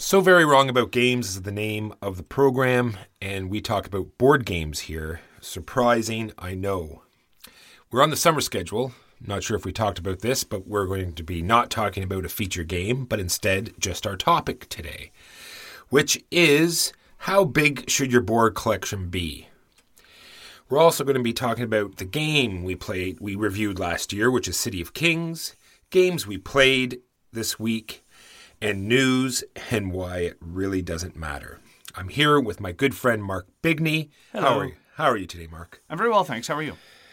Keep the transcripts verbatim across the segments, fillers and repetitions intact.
So Very Wrong About Games is the name of the program, and we talk about board games here. Surprising, I know. We're on the summer schedule. Not sure if we talked about this, but we're going to be not talking about a feature game, but instead just our topic today, which is how big should your board collection be? We're also going to be talking about the game we played, we reviewed last year, which is City of Kings, games we played this week, and news and why it really doesn't matter. I'm here with my good friend Mark Bigney. Hello. How are you? How are you today, Mark? I'm very well, thanks. How are you?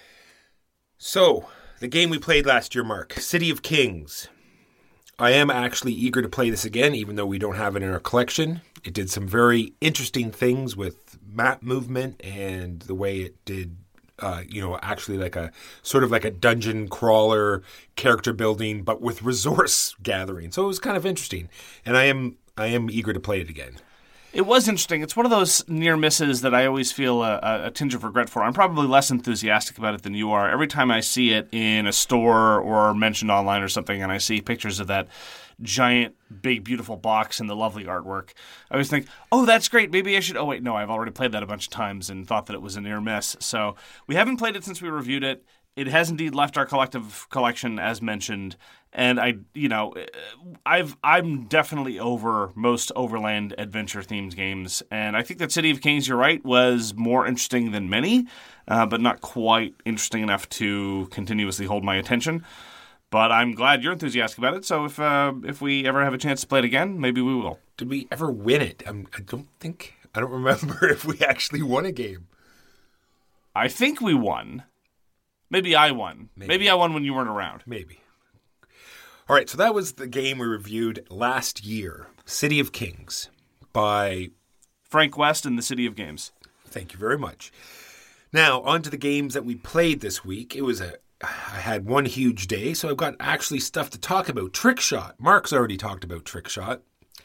So, the game we played last year, Mark, City of Kings. I am actually eager to play this again, even though we don't have it in our collection. It did some very interesting things with map movement and the way it did, uh, you know, actually like a sort of like a dungeon crawler character building, but with resource gathering. So it was kind of interesting, and I am I am eager to play it again. It was interesting. It's one of those near misses that I always feel a, a, a tinge of regret for. I'm probably less enthusiastic about it than you are. Every time I see it in a store or mentioned online or something, and I see pictures of that giant, big, beautiful box and the lovely artwork, I always think, oh, that's great. Maybe I should... Oh, wait, no, I've already played that a bunch of times and thought that it was a near miss. So we haven't played it since we reviewed it. It has indeed left our collective collection, as mentioned, and I, you know, I've I'm definitely over most overland adventure themed games, and I think that City of Kings, you're right, was more interesting than many, uh, but not quite interesting enough to continuously hold my attention. But I'm glad you're enthusiastic about it. So if uh, if we ever have a chance to play it again, maybe we will. Did we ever win it? I'm, I don't think I don't remember if we actually won a game. I think we won. Maybe I won. Maybe. Maybe I won when you weren't around. Maybe. All right, so that was the game we reviewed last year, City of Kings, by Frank West and the City of Games. Thank you very much. Now, on to the games that we played this week. It was a, I had one huge day, so I've got actually stuff to talk about. Trick Shot. Mark's already talked about Trick Shot.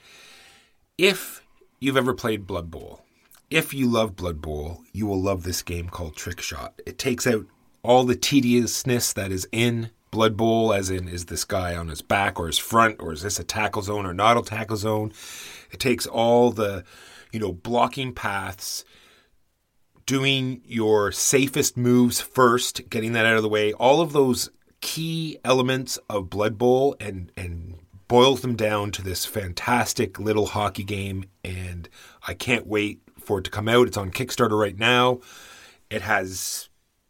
If you've ever played Blood Bowl, if you love Blood Bowl, you will love this game called Trick Shot. It takes out all the tediousness that is in Blood Bowl, as in, is this guy on his back or his front, or is this a tackle zone or not a tackle zone? It takes all the, you know, blocking paths, doing your safest moves first, getting that out of the way, all of those key elements of Blood Bowl, and, and boils them down to this fantastic little hockey game, and I can't wait for it to come out. It's on Kickstarter right now. It has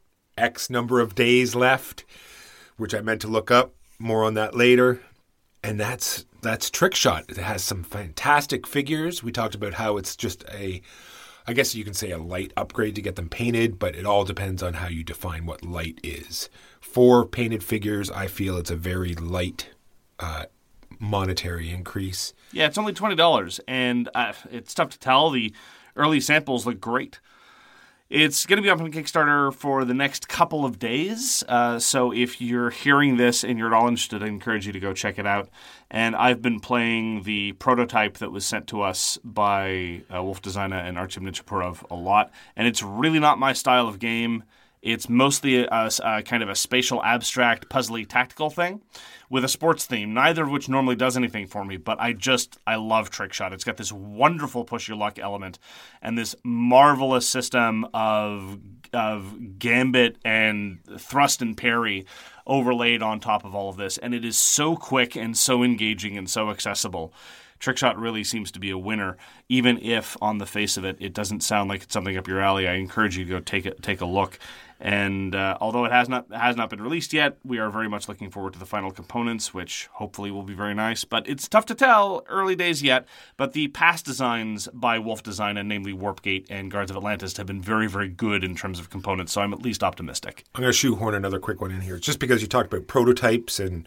X number of days left, which I meant to look up. More on that later. And that's that's Trick Shot. It has some fantastic figures. We talked about how it's just a, I guess you can say a light upgrade to get them painted, but it all depends on how you define what light is. For painted figures, I feel it's a very light uh, monetary increase. Yeah, it's only twenty dollars, and uh, it's tough to tell. The early samples look great. It's going to be up on Kickstarter for the next couple of days, uh, so if you're hearing this and you're at all interested, I encourage you to go check it out. And I've been playing the prototype that was sent to us by uh, Wolf Designer and Artyom Nichaparov a lot, and it's really not my style of game. It's mostly a, a, a kind of a spatial, abstract, puzzly, tactical thing with a sports theme, neither of which normally does anything for me, but I just, I love Trick Shot. It's got this wonderful push your luck element and this marvelous system of of gambit and thrust and parry overlaid on top of all of this, and it is so quick and so engaging and so accessible. Trick Shot really seems to be a winner, even if on the face of it, it doesn't sound like it's something up your alley. I encourage you to go take a, take a look. And uh, although it has not has not been released yet, we are very much looking forward to the final components, which hopefully will be very nice. But it's tough to tell, early days yet. But the past designs by Wolf Design, and namely Warpgate and Guards of Atlantis, have been very, very good in terms of components. So I'm at least optimistic. I'm going to shoehorn another quick one in here. Just because you talked about prototypes, and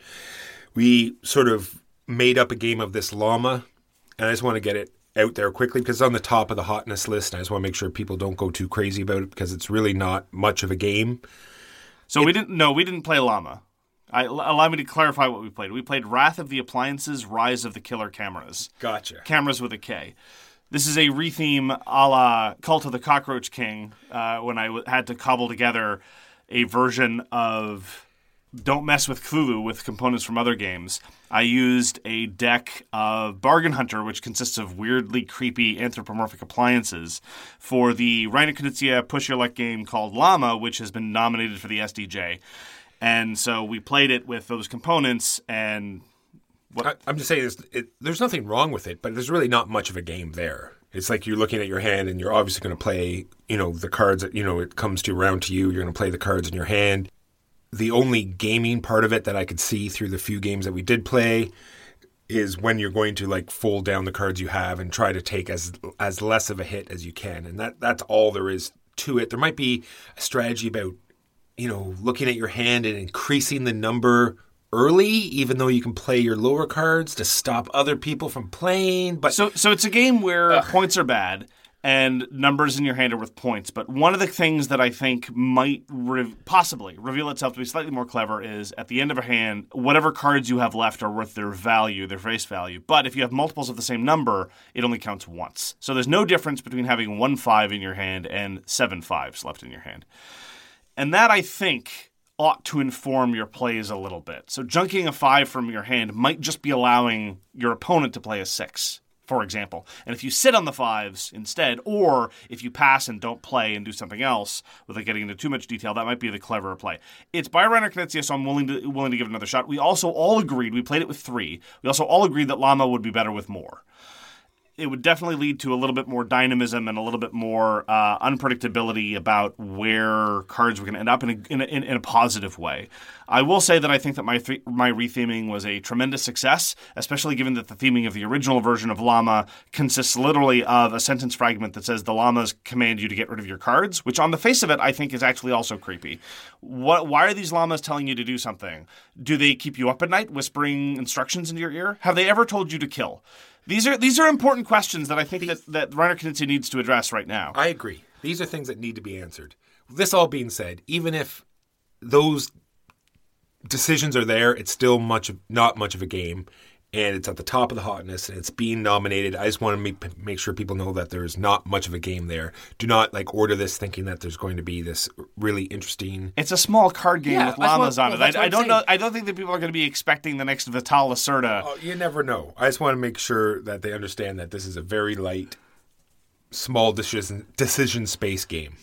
we sort of made up a game of this llama, and I just want to get it out there quickly because it's on the top of the hotness list, and I just want to make sure people don't go too crazy about it because it's really not much of a game. So it, we didn't no, we didn't play llama. I, allow me to clarify what we played. We played Wrath of the Appliances, Rise of the Killer Cameras. Gotcha. Cameras with a K. This is a retheme a la Cult of the Cockroach King, uh, when I w- had to cobble together a version of don't mess with Cthulhu with components from other games, I used a deck of Bargain Hunter, which consists of weirdly creepy anthropomorphic appliances, for the Reiner Knizia push your luck game called Llama, which has been nominated for the S D J. And so we played it with those components, and what I, I'm just saying, this, it, there's nothing wrong with it, but there's really not much of a game there. It's like you're looking at your hand, and you're obviously going to play, you know, the cards that, you know, it comes to around to you. You're going to play the cards in your hand. The only gaming part of it that I could see through the few games that we did play is when you're going to like fold down the cards you have and try to take as as less of a hit as you can. And that that's all there is to it. There might be a strategy about, you know, looking at your hand and increasing the number early, even though you can play your lower cards to stop other people from playing. But so so it's a game where Ugh. points are bad and numbers in your hand are worth points. But one of the things that I think might re- possibly reveal itself to be slightly more clever is at the end of a hand, whatever cards you have left are worth their value, their face value. But if you have multiples of the same number, it only counts once. So there's no difference between having one five in your hand and seven fives left in your hand. And that, I think, ought to inform your plays a little bit. So junking a five from your hand might just be allowing your opponent to play a six, for example. And if you sit on the fives instead, or if you pass and don't play and do something else, without getting into too much detail, that might be the cleverer play. It's by Reiner Knizia, so I'm willing to willing to give it another shot. We also all agreed, we played it with three, we also all agreed that Llama would be better with more. It would definitely lead to a little bit more dynamism and a little bit more uh, unpredictability about where cards were going to end up in a, in, a, in a positive way. I will say that I think that my th- my retheming was a tremendous success, especially given that the theming of the original version of Llama consists literally of a sentence fragment that says the llamas command you to get rid of your cards, which on the face of it I think is actually also creepy. What? Why are these llamas telling you to do something? Do they keep you up at night whispering instructions into your ear? Have they ever told you to kill? These are these are important questions that I think that, that Reiner Knizia needs to address right now. I agree. These are things that need to be answered. This all being said, even if those decisions are there, it's still much of, not much of a game, and it's at the top of the hotness, and it's being nominated. I just want to make, make sure people know that there's not much of a game there. Do not like order this thinking that there's going to be this really interesting. It's a small card game Yeah, with llamas what- on well, it. that's I, what I I'm don't saying. know. I don't think that people are going to be expecting the next Vital Lacerda. Oh, you never know. I just want to make sure that they understand that this is a very light, small decision decision space game.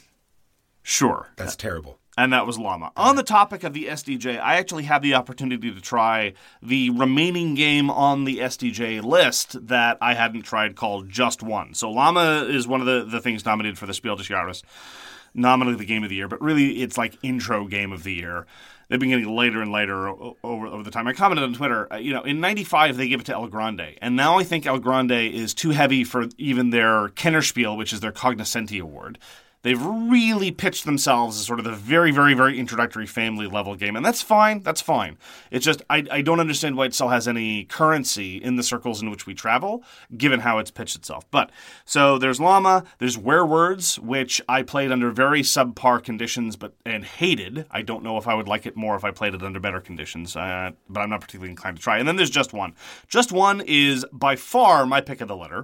Sure. That's terrible. And that was Llama. On the topic of the S D J, I actually had the opportunity to try the remaining game on the S D J list that I hadn't tried called Just One. So Llama is one of the, the things nominated for the Spiel des Jahres, nominally the Game of the Year, but really it's like intro Game of the Year. They've been getting later and later over, over the time. I commented on Twitter, uh, you know, in ninety-five they gave it to El Grande, and now I think El Grande is too heavy for even their Kennerspiel, which is their Cognoscenti award. They've really pitched themselves as sort of the very, very, very introductory family level game. And that's fine. That's fine. It's just, I, I don't understand why it still has any currency in the circles in which we travel, given how it's pitched itself. But, so there's Llama, there's Werewords, which I played under very subpar conditions but and hated. I don't know if I would like it more if I played it under better conditions, uh, but I'm not particularly inclined to try. And then there's Just One. Just One is by far my pick of the litter,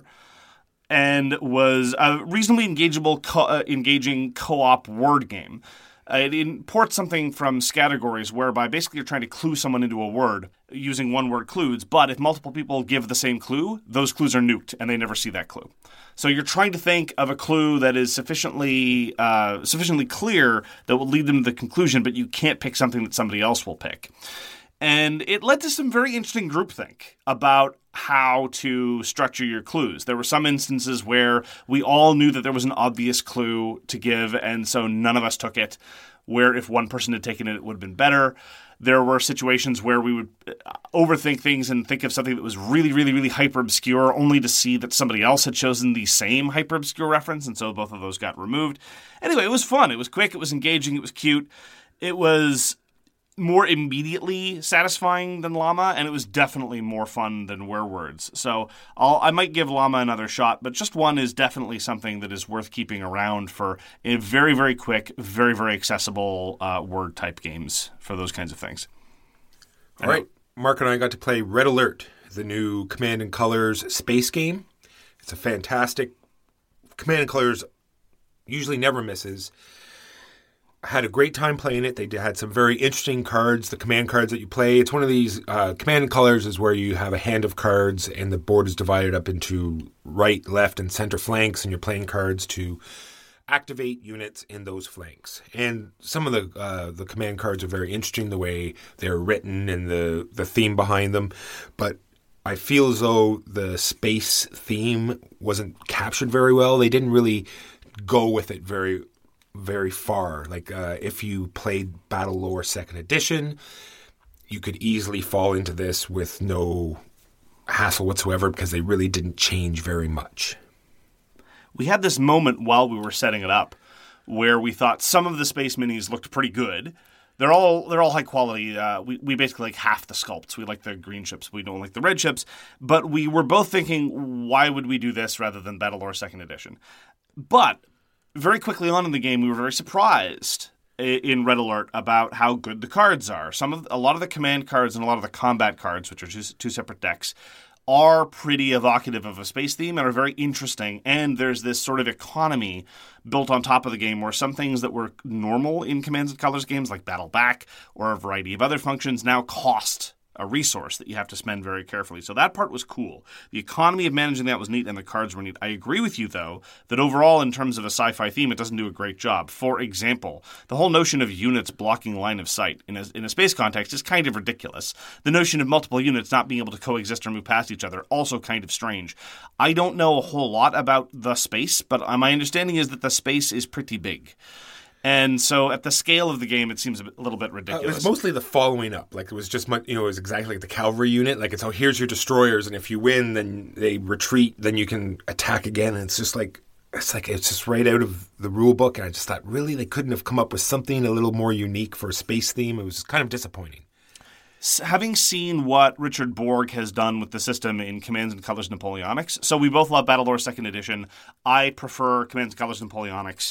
and was a reasonably engageable, co- uh, engaging co-op word game. Uh, it imports something from Scattergories, whereby basically you're trying to clue someone into a word using one-word clues, but if multiple people give the same clue, those clues are nuked, and they never see that clue. So you're trying to think of a clue that is sufficiently uh, sufficiently clear that will lead them to the conclusion, but you can't pick something that somebody else will pick. And it led to some very interesting groupthink about how to structure your clues. There were some instances where we all knew that there was an obvious clue to give, and so none of us took it, where if one person had taken it, it would have been better. There were situations where we would overthink things and think of something that was really, really, really hyper-obscure, only to see that somebody else had chosen the same hyper-obscure reference, and so both of those got removed. Anyway, it was fun. It was quick. It was engaging. It was cute. It was more immediately satisfying than Llama, and it was definitely more fun than Werewords. So I'll, I might give Llama another shot, but Just One is definitely something that is worth keeping around for a very, very quick, very, very accessible uh, word-type games for those kinds of things. All right. Mark and I got to play Red Alert, the new Command and Colors space game. It's a fantastic... Command and Colors usually never misses. had a great time playing it. They had some very interesting cards, the command cards that you play. It's one of these, uh, Command and Colors is where you have a hand of cards and the board is divided up into right, left, and center flanks, and you're playing cards to activate units in those flanks. And some of the uh, the command cards are very interesting, the way they're written and the, the theme behind them. But I feel as though the space theme wasn't captured very well. They didn't really go with it very very far. Like uh, if you played Battle Lore second edition, you could easily fall into this with no hassle whatsoever because they really didn't change very much. We had this moment while we were setting it up where we thought some of the space minis looked pretty good. They're all they're all high quality. Uh, we we basically like half the sculpts. We like the green ships. We don't like the red ships. But we were both thinking, why would we do this rather than Battle Lore second edition? But very quickly on in the game, we were very surprised in Red Alert about how good the cards are. Some of a lot of the command cards and a lot of the combat cards, which are two, two separate decks, are pretty evocative of a space theme and are very interesting. And there's this sort of economy built on top of the game where some things that were normal in Commands and Colors games, like Battle Back or a variety of other functions, now cost a resource that you have to spend very carefully. So that part was cool. The economy of managing that was neat, and the cards were neat. I agree with you, though, that overall, in terms of a sci-fi theme, it doesn't do a great job. For example, the whole notion of units blocking line of sight in a, in a space context is kind of ridiculous. The notion of multiple units not being able to coexist or move past each other, also kind of strange. I don't know a whole lot about the space, but my understanding is that the space is pretty big. And so at the scale of the game, it seems a, bit, a little bit ridiculous. Uh, it was mostly the following up. Like, it was just, you know, it was exactly like the cavalry unit. Like, it's, oh, here's your destroyers, and if you win, then they retreat, then you can attack again. And it's just like, it's like, it's just right out of the rule book. And I just thought, really, they couldn't have come up with something a little more unique for a space theme. It was kind of disappointing. Having seen what Richard Borg has done with the system in Commands and Colors Napoleonics, so we both love Battle Lore second edition. I prefer Commands and Colors Napoleonics,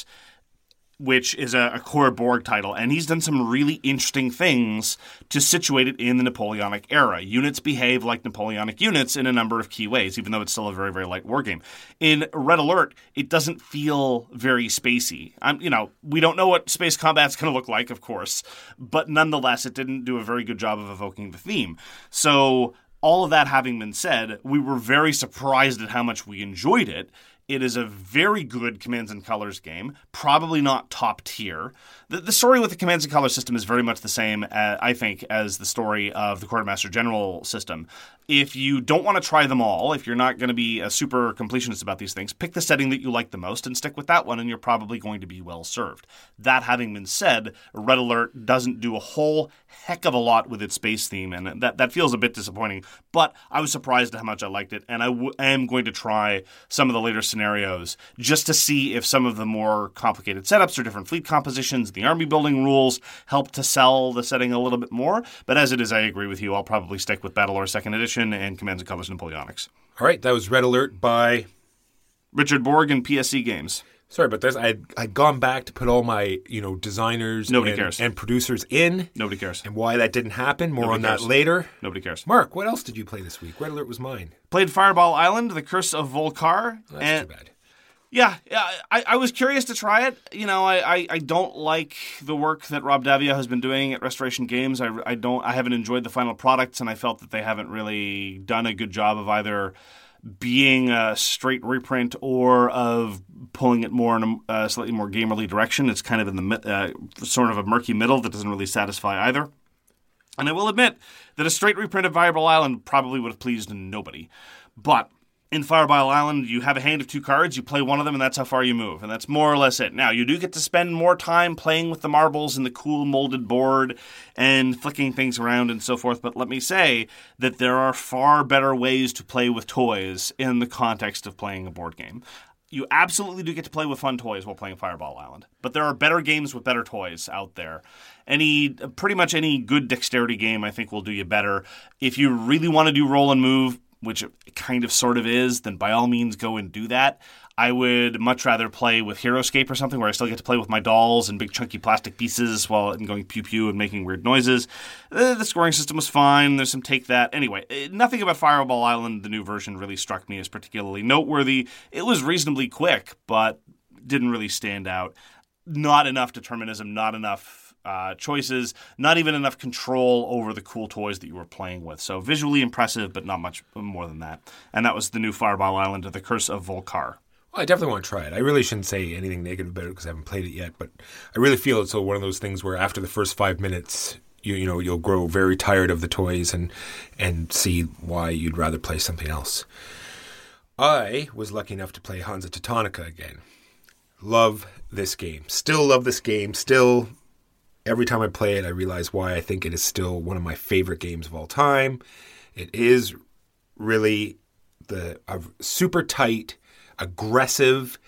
which is a, a core Borg title, and he's done some really interesting things to situate it in the Napoleonic era. Units behave like Napoleonic units in a number of key ways, even though it's still a very, very light war game. In Red Alert, it doesn't feel very spacey. I'm, you know, we don't know what space combat's going to look like, of course, but nonetheless, it didn't do a very good job of evoking the theme. So all of that having been said, we were very surprised at how much we enjoyed it. It is a very good Commands and Colors game, probably not top tier. The, the story with the Commands and Colors system is very much the same, uh, I think, as the story of the Quartermaster General system. If you don't want to try them all, if you're not going to be a super completionist about these things, pick the setting that you like the most and stick with that one, and you're probably going to be well served. That having been said, Red Alert doesn't do a whole heck of a lot with its space theme, and that, that feels a bit disappointing. But I was surprised at how much I liked it, and I w- am going to try some of the later scenarios just to see if some of the more complicated setups or different fleet compositions, the army building rules help to sell the setting a little bit more. But as it is, I agree with you. I'll probably stick with Battle Lore second edition and Commands and Colors Napoleonics. All right, that was Red Alert by Richard Borg and P S C Games. Sorry about this. I'd, I'd gone back to put all my, you know, designers Nobody and, cares. and producers in. Nobody cares. And why that didn't happen. More Nobody on cares. that later. Nobody cares. Mark, what else did you play this week? Red Alert was mine. Played Fireball Island, The Curse of Volkar. Well, that's and, too bad. Yeah, yeah I, I was curious to try it. You know, I, I, I don't like the work that Rob Davia has been doing at Restoration Games. I, I don't I haven't enjoyed the final products, and I felt that they haven't really done a good job of either being a straight reprint or of pulling it more in a uh, slightly more gamerly direction. It's kind of in the uh, sort of a murky middle that doesn't really satisfy either. And I will admit that a straight reprint of Fireball Island probably would have pleased nobody. But in Fireball Island, you have a hand of two cards, you play one of them, and that's how far you move. And that's more or less it. Now, you do get to spend more time playing with the marbles and the cool molded board and flicking things around and so forth. But let me say that there are far better ways to play with toys in the context of playing a board game. You absolutely do get to play with fun toys while playing Fireball Island. But there are better games with better toys out there. Any pretty much any good dexterity game, I think, will do you better. If you really want to do roll and move, which it kind of sort of is, then by all means go and do that. I would much rather play with Heroescape or something where I still get to play with my dolls and big chunky plastic pieces while I'm going pew-pew and making weird noises. Uh, the scoring system was fine. There's some take that. Anyway, nothing about Fireball Island, the new version, really struck me as particularly noteworthy. It was reasonably quick, but didn't really stand out. not enough determinism, not enough uh, choices, not even enough control over the cool toys that you were playing with. So visually impressive, but not much more than that. And that was the new Fireball Island, The Curse of Volcar. Well, I definitely want to try it. I really shouldn't say anything negative about it because I haven't played it yet, but I really feel it's one of those things where after the first five minutes, you you know, you'll grow very tired of the toys and and see why you'd rather play something else. I was lucky enough to play Hansa Teutonica again. Love this game. Still love this game. Still, every time I play it, I realize why I think it is still one of my favorite games of all time. It is really the uh, super tight, aggressive,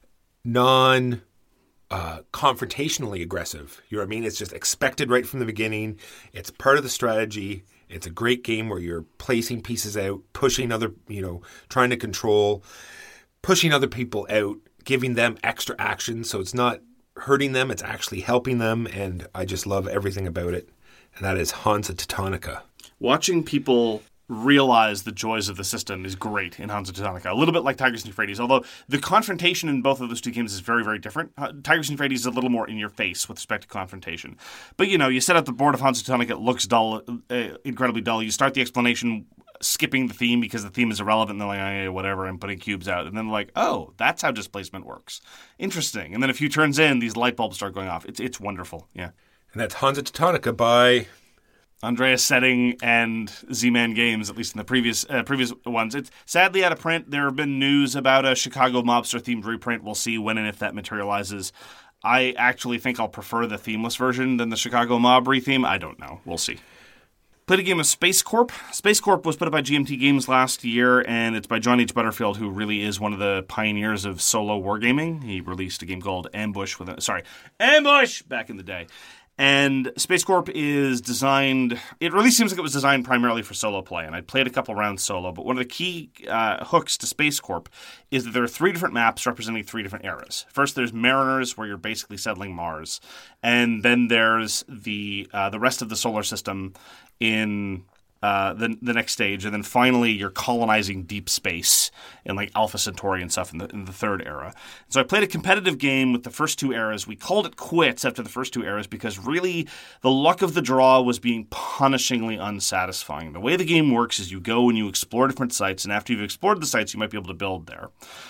non uh, confrontationally aggressive. You know what I mean? It's just expected right from the beginning. It's part of the strategy. It's a great game where you're placing pieces out, pushing other, you know, trying to control, pushing other people out, giving them extra action. So it's not hurting them, it's actually helping them. And I just love everything about it. And that is Hansa Teutonica. Watching people realize the joys of the system is great in Hansa Teutonica. A little bit like Tigris and Euphrates, although the confrontation in both of those two games is very, very different. Uh, Tigris and Euphrates is a little more in your face with respect to confrontation. But, you know, you set up the board of Hansa Teutonica, it looks dull, uh, incredibly dull. You start the explanation skipping the theme because the theme is irrelevant, and they're like, oh, yeah, whatever, I'm putting cubes out. And then they're like, oh, that's how displacement works. Interesting. And then a few turns in, these light bulbs start going off. It's, it's wonderful, yeah. And that's Hansa Teutonica by Andreas Setting and Z-Man Games, at least in the previous uh, previous ones. It's sadly out of print. There have been news about a Chicago Mobster-themed reprint. We'll see when and if that materializes. I actually think I'll prefer the themeless version than the Chicago Mob re-theme. I don't know. We'll see. Played a game of Space Corp. Space Corp was put up by G M T Games last year, and it's by John H. Butterfield, who really is one of the pioneers of solo wargaming. He released a game called Ambush with a, sorry, Ambush back in the day. And Space Corp is designed, it really seems like it was designed primarily for solo play, and I played a couple rounds solo, but one of the key uh, hooks to Space Corp is that there are three different maps representing three different eras. First, there's Mariners, where you're basically settling Mars, and then there's the uh, the rest of the solar system in uh, the the next stage, and then finally you're colonizing deep space in like Alpha Centauri and stuff in the in the third era. So I played a competitive game with the first two eras. We called it quits after the first two eras because really the luck of the draw was being punishingly unsatisfying. The way the game works is you go and you explore different sites, and after you've explored the sites, you might be able to build there.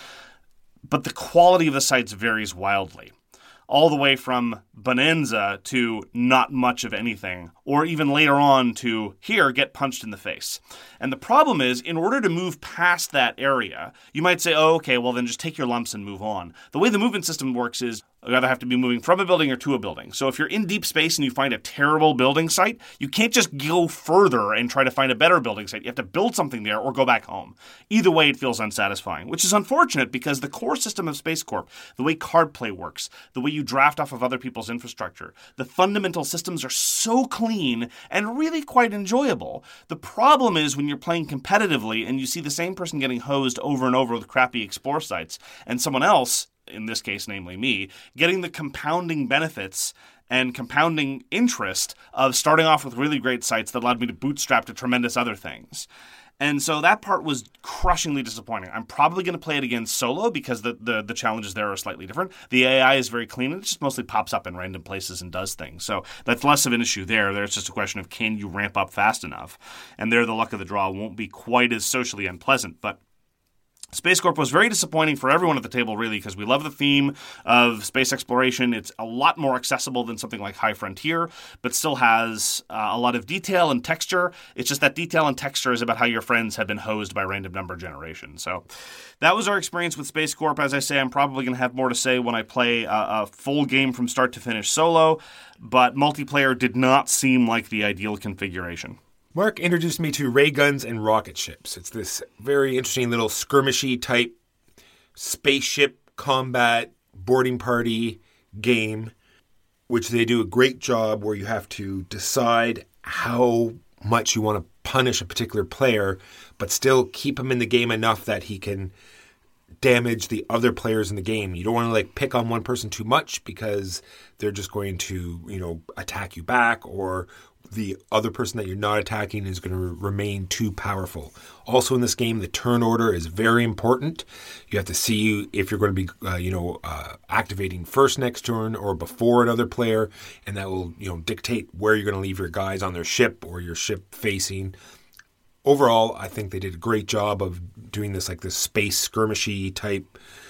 But the quality of the sites varies wildly. All the way from bonanza to not much of anything, or even later on to, here, get punched in the face. And the problem is, in order to move past that area, you might say, oh, okay, well then just take your lumps and move on. The way the movement system works is, you either have to be moving from a building or to a building. So if you're in deep space and you find a terrible building site, you can't just go further and try to find a better building site. You have to build something there or go back home. Either way, it feels unsatisfying, which is unfortunate because the core system of Space Corp, the way card play works, the way you draft off of other people's infrastructure, the fundamental systems are so clean and really quite enjoyable. The problem is when you're playing competitively and you see the same person getting hosed over and over with crappy explore sites and someone else, in this case, namely me, getting the compounding benefits and compounding interest of starting off with really great sites that allowed me to bootstrap to tremendous other things. And so that part was crushingly disappointing. I'm probably going to play it again solo because the, the, the challenges there are slightly different. The A I is very clean, and it just mostly pops up in random places and does things. So that's less of an issue there. There's just a question of can you ramp up fast enough? And there the luck of the draw won't be quite as socially unpleasant, but Space Corp was very disappointing for everyone at the table, really, because we love the theme of space exploration. It's a lot more accessible than something like High Frontier, but still has uh, a lot of detail and texture. It's just that detail and texture is about how your friends have been hosed by random number generation. So that was our experience with Space Corp. As I say, I'm probably going to have more to say when I play a, a full game from start to finish solo, but multiplayer did not seem like the ideal configuration. Mark introduced me to Ray Guns and Rocket Ships. It's this very interesting little skirmishy type spaceship combat boarding party game, which they do a great job where you have to decide how much you want to punish a particular player, but still keep him in the game enough that he can damage the other players in the game. You don't want to like pick on one person too much because they're just going to, you know, attack you back, or the other person that you're not attacking is going to remain too powerful. Also in this game, the turn order is very important. You have to see if you're going to be, uh, you know, uh, activating first next turn or before another player, and that will, you know, dictate where you're going to leave your guys on their ship or your ship facing. Overall, I think they did a great job of doing this like this space skirmishy type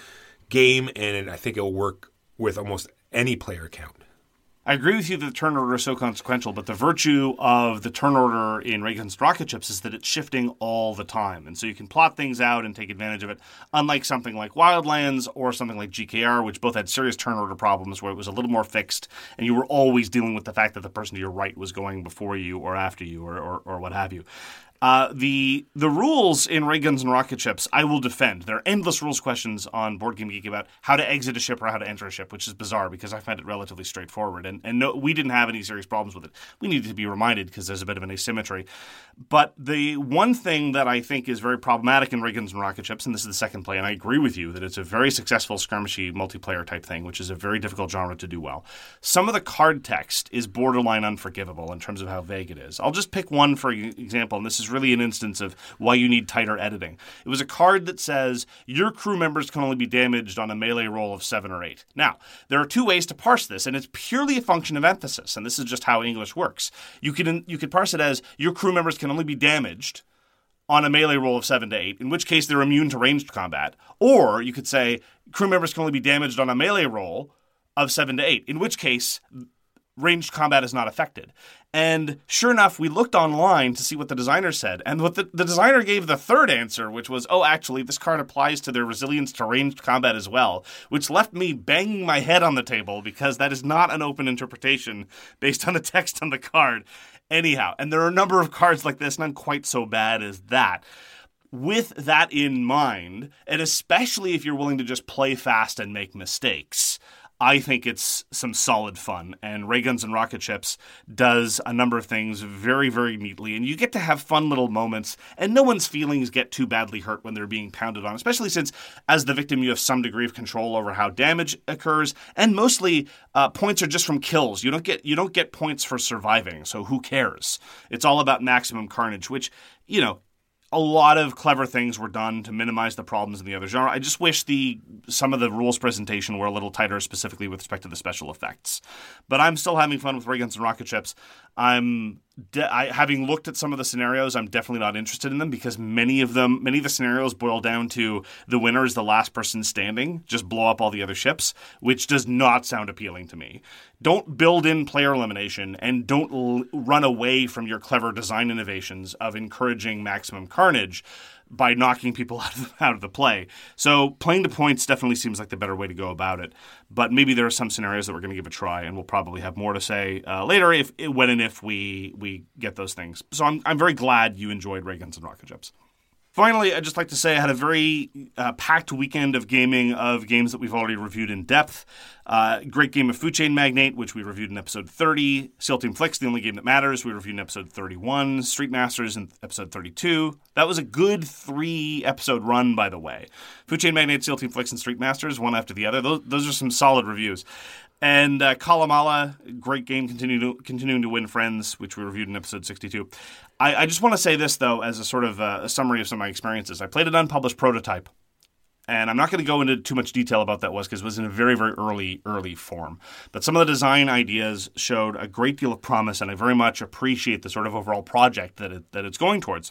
game, and I think it'll work with almost any player count. I agree with you that the turn order is so consequential, but the virtue of the turn order in ray guns and rocket ships is that it's shifting all the time. And so you can plot things out and take advantage of it, unlike something like Wildlands or something like G K R, which both had serious turn order problems where it was a little more fixed, and you were always dealing with the fact that the person to your right was going before you or after you or, or, or what have you. Uh, the the rules in ray guns and rocket ships, I will defend. There are endless rules questions on Board Game Geek about how to exit a ship or how to enter a ship, which is bizarre because I find it relatively straightforward. And, and no, we didn't have any serious problems with it. We needed to be reminded because there's a bit of an asymmetry. But the one thing that I think is very problematic in ray guns and rocket ships, and this is the second play, and I agree with you that it's a very successful skirmishy multiplayer type thing, which is a very difficult genre to do well. Some of the card text is borderline unforgivable in terms of how vague it is. I'll just pick one for example, and this is really an instance of why you need tighter editing. It was a card that says your crew members can only be damaged on a melee roll of seven or eight. Now, there are two ways to parse this, and it's purely a function of emphasis, and this is just how English works. You can you could parse it as your crew members can only be damaged on a melee roll of seven to eight, in which case they're immune to ranged combat. Or you could say crew members can only be damaged on a melee roll of seven to eight, in which case ranged combat is not affected. And sure enough, we looked online to see what the designer said. And what the, the designer gave the third answer, which was, oh, actually, this card applies to their resilience to ranged combat as well, which left me banging my head on the table because that is not an open interpretation based on the text on the card. Anyhow, and there are a number of cards like this, none quite so bad as that. With that in mind, and especially if you're willing to just play fast and make mistakes, I think it's some solid fun, and Ray Guns and Rocket Ships does a number of things very, very neatly, and you get to have fun little moments, and no one's feelings get too badly hurt when they're being pounded on, especially since, as the victim, you have some degree of control over how damage occurs, and mostly uh, points are just from kills. You don't get you don't get points for surviving, so who cares? It's all about maximum carnage, which, you know, a lot of clever things were done to minimize the problems in the other genre. I just wish the some of the rules presentation were a little tighter, specifically with respect to the special effects. But I'm still having fun with Ray Guns and Rocket Ships. I'm de- I, having looked at some of the scenarios, I'm definitely not interested in them because many of them, many of the scenarios boil down to the winner is the last person standing, just blow up all the other ships, which does not sound appealing to me. Don't build in player elimination, and don't l- run away from your clever design innovations of encouraging maximum carnage by knocking people out of, the, out of the play. So playing to points definitely seems like the better way to go about it. But maybe there are some scenarios that we're going to give a try, and we'll probably have more to say uh, later if when and if we we get those things. So I'm I'm very glad you enjoyed Ray Guns and Rocket Ships. Finally, I'd just like to say I had a very uh, packed weekend of gaming of games that we've already reviewed in depth. Uh, great game of Food Chain Magnate, which we reviewed in episode thirty. SEAL Team Flicks, The Only Game That Matters, we reviewed in episode thirty-one. Street Masters in episode thirty-two. That was a good three-episode run, by the way. Food Chain Magnate, SEAL Team Flicks, and Street Masters, one after the other. Those, those are some solid reviews. And uh, Kalamala, great game, continue to, continuing to win friends, which we reviewed in episode sixty-two. I, I just want to say this, though, as a sort of uh, a summary of some of my experiences. I played an unpublished prototype, and I'm not going to go into too much detail about that was because it was in a very, very early, early form. But some of the design ideas showed a great deal of promise, and I very much appreciate the sort of overall project that it, that it's going towards.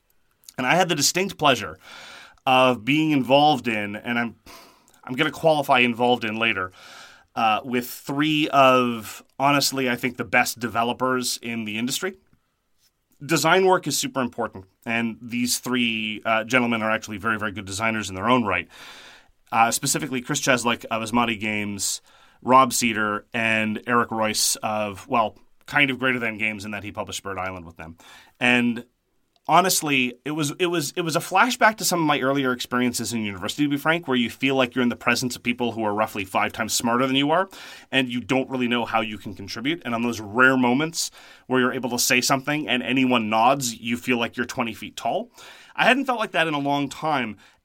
And I had the distinct pleasure of being involved in, and I'm I'm going to qualify involved in later, Uh, with three of, honestly, I think the best developers in the industry. Design work is super important, and these three uh, gentlemen are actually very, very good designers in their own right. Uh, specifically, Chris Cheslick of Asmati Games, Rob Cedar, and Eric Royce of, well, kind of Greater Than Games in that he published Bird Island with them. And honestly, it was it was it was a flashback to some of my earlier experiences in university, to be frank, where you feel like you're in the presence of people who are roughly five times smarter than you are, and you don't really know how you can contribute. And on those rare moments where you're able to say something and anyone nods, you feel like you're twenty feet tall. I hadn't felt like that in a long time,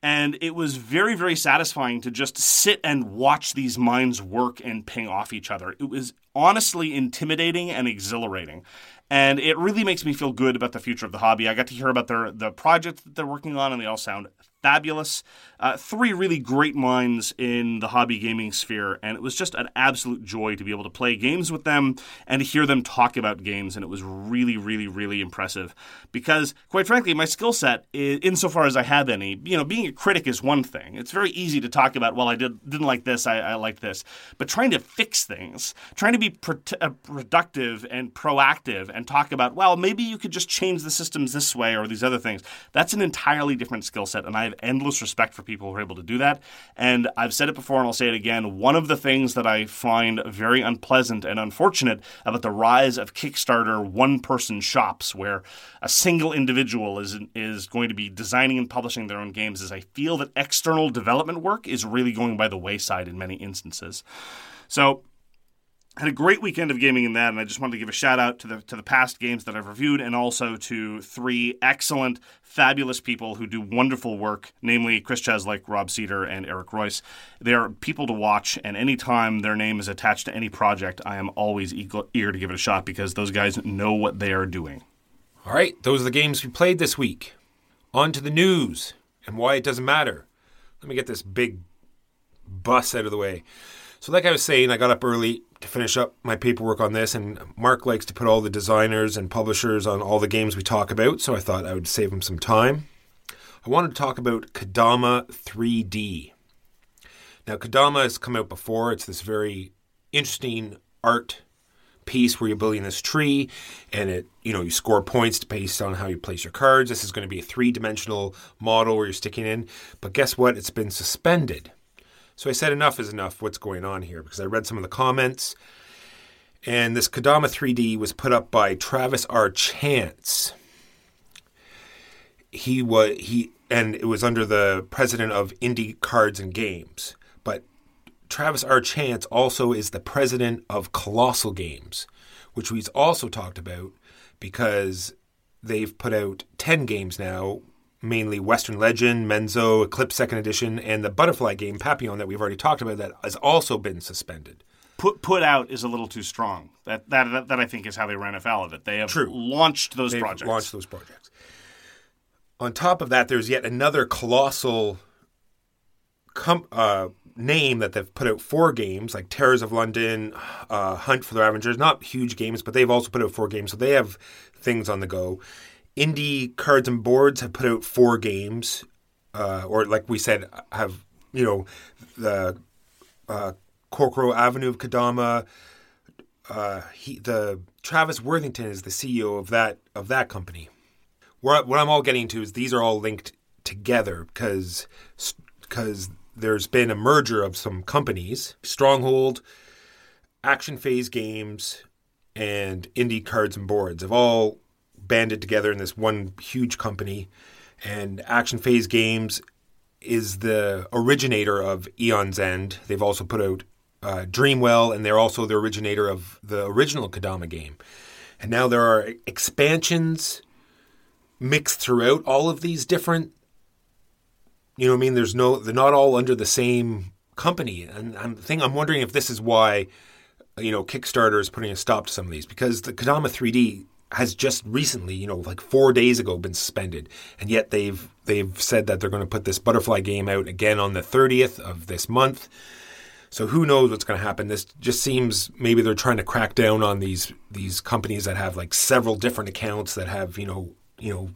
And it was very, very satisfying to just sit and watch these minds work and ping off each other. It was honestly intimidating and exhilarating. And it really makes me feel good about the future of the hobby. I got to hear about their the projects that they're working on, and they all sound fabulous. Uh, three really great minds in the hobby gaming sphere, and it was just an absolute joy to be able to play games with them and to hear them talk about games, and it was really, really, really impressive. Because, quite frankly, my skill set, insofar as I have any, you know, being a critic is one thing. It's very easy to talk about, well, I did, didn't like this, I, I liked this. But trying to fix things, trying to be pro- uh, productive and proactive and talk about, well, maybe you could just change the systems this way or these other things, that's an entirely different skill set, and I have endless respect for people who are able to do that. And I've said it before and I'll say it again, one of the things that I find very unpleasant and unfortunate about the rise of Kickstarter one-person shops where a single individual is is going to be designing and publishing their own games is I feel that external development work is really going by the wayside in many instances. So had a great weekend of gaming in that, and I just wanted to give a shout out to the to the past games that I've reviewed, and also to three excellent, fabulous people who do wonderful work, namely Chris Cheslake, Rob Cedar, and Eric Royce. They are people to watch, and anytime their name is attached to any project, I am always eager to give it a shot because those guys know what they are doing. All right, those are the games we played this week. On to the news and why it doesn't matter. Let me get this big bus out of the way. So like I was saying, I got up early to finish up my paperwork on this, and Mark likes to put all the designers and publishers on all the games we talk about, so I thought I would save him some time. I wanted to talk about Kodama three D. Now, Kodama has come out before. It's this very interesting art piece where you're building this tree, and it, you know, you score points based on how you place your cards. This is going to be a three-dimensional model where you're sticking in, but guess what? It's been suspended. So I said enough is enough. What's going on here? Because I read some of the comments, and this Kodama three D was put up by Travis R. Chance. He was he, and it was under the president of Indie Cards and Games. But Travis R. Chance also is the president of Colossal Games, which we've also talked about because they've put out ten games now. Mainly Western Legend, Menzo, Eclipse second Edition, and the Butterfly game, Papillon, that we've already talked about, that has also been suspended. Put put out is a little too strong. That that that, that I think is how they ran afoul of it. They have True. launched those They've projects. launched those projects. On top of that, there's yet another colossal com- uh, name that they've put out four games, like Terrors of London, uh, Hunt for the Ravengers. Not huge games, but they've also put out four games, so they have things on the go. Indie Cards and Boards have put out four games, uh, or like we said, have, you know, the uh, Kokoro Avenue of Kodama. Uh, he, the Travis Worthington is the C E O of that of that company. What, what I'm all getting to is these are all linked together because because there's been a merger of some companies: Stronghold, Action Phase Games, and Indie Cards and Boards have all banded together in this one huge company. And Action Phase Games is the originator of Eon's End. They've also put out uh, Dreamwell, and they're also the originator of the original Kodama game. And now there are expansions mixed throughout all of these different, you know what I mean? There's no, they're not all under the same company. And I'm think I'm wondering if this is why, you know, Kickstarter is putting a stop to some of these, because the Kodama three D has just recently, you know, like four days ago been suspended. And yet they've they've said that they're going to put this Butterfly game out again on the thirtieth of this month. So who knows what's going to happen. This just seems maybe they're trying to crack down on these these companies that have like several different accounts that have, you know, you know,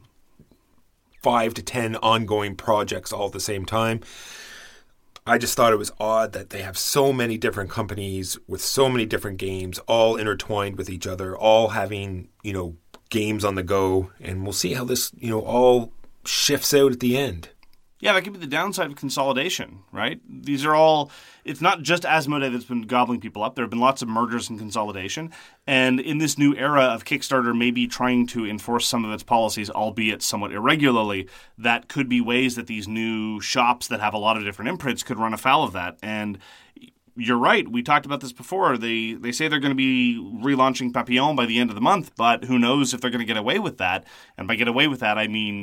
five to ten ongoing projects all at the same time. I just thought it was odd that they have so many different companies with so many different games all intertwined with each other, all having, you know, games on the go. And we'll see how this, you know, all shifts out at the end. Yeah, that could be the downside of consolidation, right? These are all, it's not just Asmodee that's been gobbling people up. There have been lots of mergers and consolidation. And in this new era of Kickstarter maybe trying to enforce some of its policies, albeit somewhat irregularly, that could be ways that these new shops that have a lot of different imprints could run afoul of that. And you're right. We talked about this before. They they say they're going to be relaunching Papillon by the end of the month, but who knows if they're going to get away with that. And by get away with that, I mean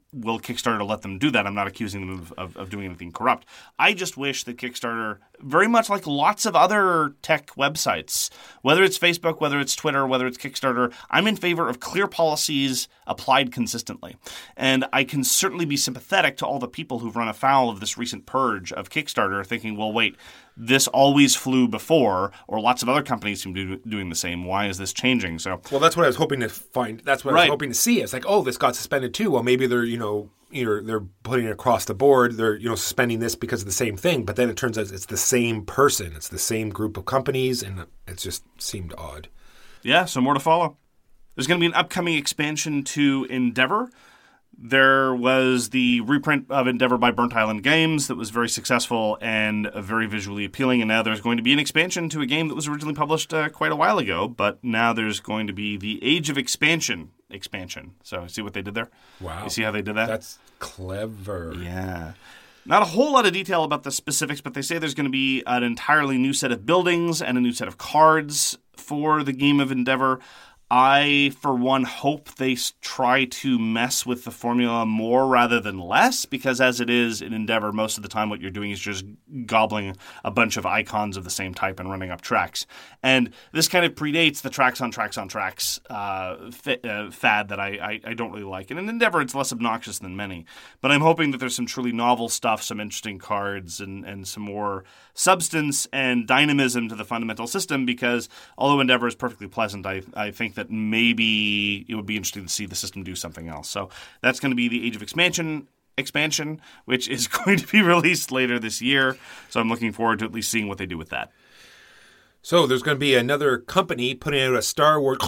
will Kickstarter let them do that? I'm not accusing them of, of, of doing anything corrupt. I just wish that Kickstarter, very much like lots of other tech websites, whether it's Facebook, whether it's Twitter, whether it's Kickstarter, I'm in favor of clear policies applied consistently. And I can certainly be sympathetic to all the people who've run afoul of this recent purge of Kickstarter thinking, well, wait, this always flew before, or lots of other companies seem to be doing the same. Why is this changing? So, well, that's what I was hoping to find. That's what right. I was hoping to see. It's like, oh, this got suspended too. Well, maybe they're, you know, either they're putting it across the board. They're, you know, suspending this because of the same thing. But then it turns out it's the same person. It's the same group of companies, and it just seemed odd. Yeah, so more to follow. There's going to be an upcoming expansion to Endeavor. There was the reprint of Endeavor by Burnt Island Games that was very successful and very visually appealing, and now there's going to be an expansion to a game that was originally published uh, quite a while ago, but now there's going to be the Age of Expansion expansion. So see what they did there? Wow. You see how they did that? That's clever. Yeah. Not a whole lot of detail about the specifics, but they say there's going to be an entirely new set of buildings and a new set of cards for the game of Endeavor. I, for one, hope they s- try to mess with the formula more rather than less, because as it is in Endeavor, most of the time what you're doing is just gobbling a bunch of icons of the same type and running up tracks. And this kind of predates the tracks on tracks on tracks uh, fa- uh, fad that I, I, I don't really like. And in Endeavor, it's less obnoxious than many. But I'm hoping that there's some truly novel stuff, some interesting cards, and, and some more substance and dynamism to the fundamental system, because although Endeavor is perfectly pleasant, I, I think that maybe it would be interesting to see the system do something else. So that's going to be the Age of Expansion expansion, which is going to be released later this year. So I'm looking forward to at least seeing what they do with that. So there's going to be another company putting out a Star Wars...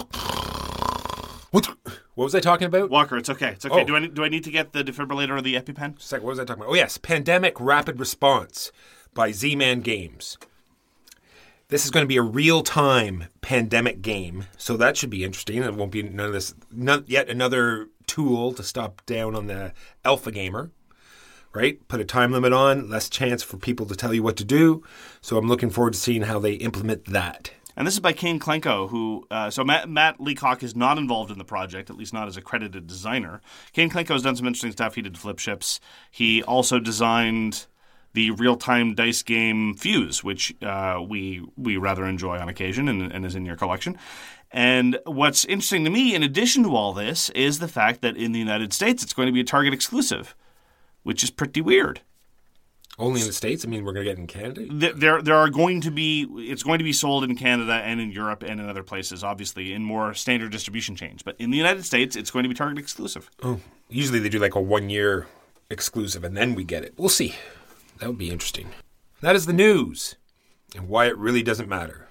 What, what was I talking about? Walker, it's okay. It's okay. Oh. Do I do I need to get the defibrillator or the EpiPen? Second, what was I talking about? Oh, yes. Pandemic Rapid Response by Z-Man Games. This is going to be a real-time pandemic game, so that should be interesting. It won't be none of this, none, yet another tool to stop down on the alpha gamer, right? Put a time limit on, less chance for people to tell you what to do. So I'm looking forward to seeing how they implement that. And this is by Kane Klenko, who, uh, so Matt, Matt Leacock is not involved in the project, at least not as a credited designer. Kane Klenko has done some interesting stuff. He did Flip Ships. He also designed the real-time dice game Fuse, which uh, we we rather enjoy on occasion and, and is in your collection. And what's interesting to me, in addition to all this, is the fact that in the United States it's going to be a Target exclusive, which is pretty weird. Only in the States? I mean, we're going to get it in Canada? There, there are going to be, it's going to be sold in Canada and in Europe and in other places, obviously, in more standard distribution chains. But in the United States, it's going to be Target exclusive. Oh, usually they do like a one-year exclusive and then we get it. We'll see. That would be interesting. That is the news and why it really doesn't matter.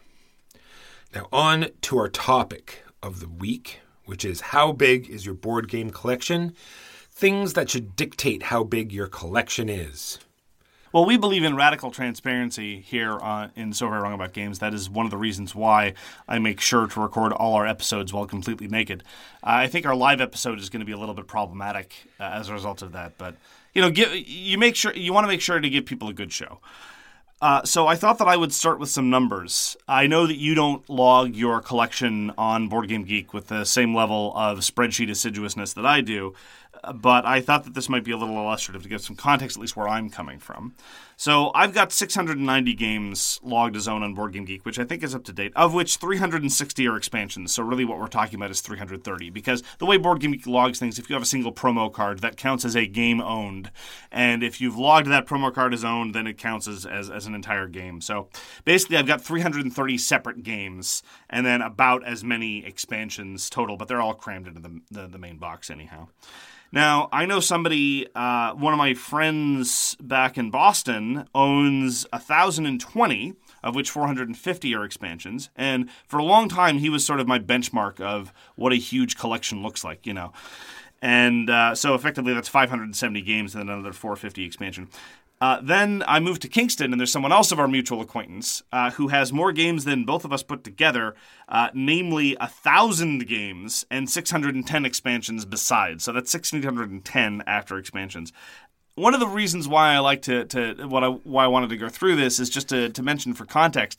Now on to our topic of the week, which is how big is your board game collection? Things that should dictate how big your collection is. Well, we believe in radical transparency here on, in So Very Wrong About Games. That is one of the reasons why I make sure to record all our episodes while completely naked. Uh, I think our live episode is going to be a little bit problematic uh, as a result of that. But, you know, give, you make sure you want to make sure to give people a good show. Uh, so I thought that I would start with some numbers. I know that you don't log your collection on Board Game Geek with the same level of spreadsheet assiduousness that I do, but I thought that this might be a little illustrative to give some context, at least where I'm coming from. So I've got six hundred ninety games logged as own on Board Game Geek, which I think is up to date, of which three hundred sixty are expansions. So really what we're talking about is three hundred thirty, because the way Board Game Geek logs things, if you have a single promo card, that counts as a game owned. And if you've logged that promo card as owned, then it counts as, as, as an entire game. So basically I've got three hundred thirty separate games and then about as many expansions total, but they're all crammed into the, the, the main box anyhow. Now, I know somebody, uh, one of my friends back in Boston owns one thousand twenty, of which four hundred fifty are expansions. And for a long time, he was sort of my benchmark of what a huge collection looks like, you know. And uh, so effectively, that's five hundred seventy games and then another four hundred fifty expansion. Uh, then I moved to Kingston, and there's someone else of our mutual acquaintance uh, who has more games than both of us put together, uh, namely one thousand games and six hundred ten expansions besides. So that's one thousand six hundred ten after expansions. One of the reasons why I like to, to what I, why I wanted to go through this is just to, to mention for context,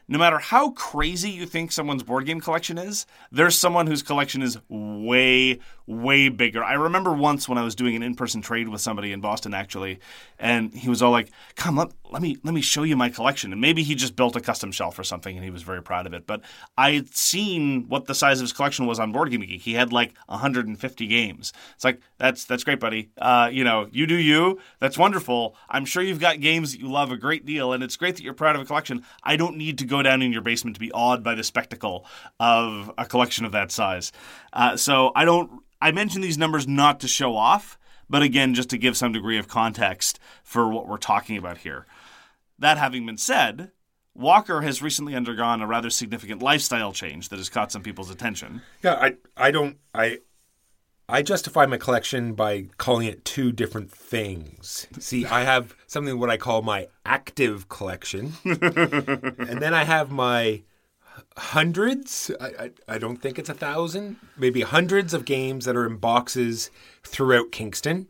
no matter how crazy you think someone's board game collection is, there's someone whose collection is way, way bigger. I remember once when I was doing an in-person trade with somebody in Boston, actually, and he was all like, come, let, let me let me show you my collection. And maybe he just built a custom shelf or something, and he was very proud of it. But I had seen what the size of his collection was on Board Game Geek. He had like one hundred fifty games. It's like, that's that's great, buddy. Uh, you know, you do you. That's wonderful. I'm sure you've got games that you love a great deal, and it's great that you're proud of a collection. I don't need to go down in your basement to be awed by the spectacle of a collection of that size. Uh, so I don't. I mention these numbers not to show off, but again, just to give some degree of context for what we're talking about here. That having been said, Walker has recently undergone a rather significant lifestyle change that has caught some people's attention. Yeah, I I don't I I justify my collection by calling it two different things. See, I have something what I call my active collection, and then I have my hundreds. I, I I don't think it's a thousand, maybe hundreds of games that are in boxes throughout Kingston